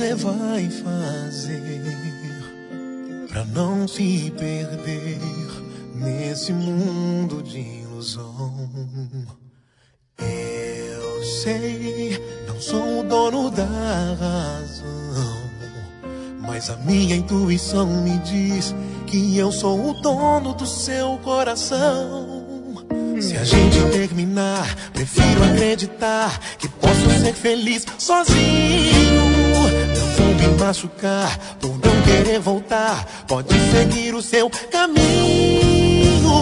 você vai fazer pra não se perder nesse mundo de ilusão? Eu sei, não sou o dono da razão, mas a minha intuição me diz que eu sou o dono do seu coração. Se a gente terminar, prefiro acreditar que posso ser feliz sozinho. Não vou me machucar por não querer voltar. Pode seguir o seu caminho.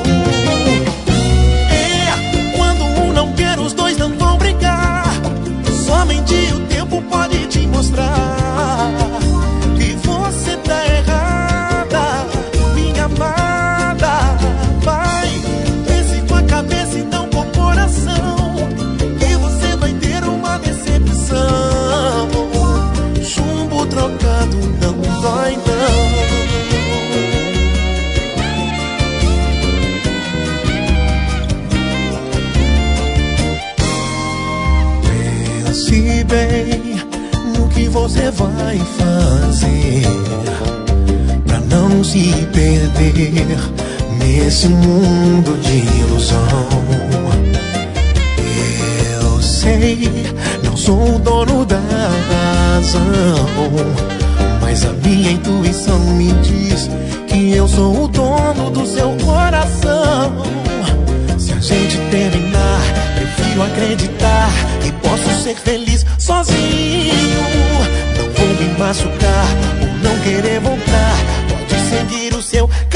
Quando um não quer, os dois não vão brigar. Somente o tempo pode te mostrar que você tá errada, minha amada. Vai, pense com a cabeça e não com o coração, que você vai ter uma decepção. Chumbo trocado não dói não. Pense bem no que você vai fazer pra não se perder nesse mundo de ilusão. Eu sei, não sou o dono da razão, mas a minha intuição me diz que eu sou o dono do seu coração. Se a gente terminar, prefiro acreditar que posso ser feliz sozinho. Não vou me machucar por não querer voltar. Pode seguir o seu caminho.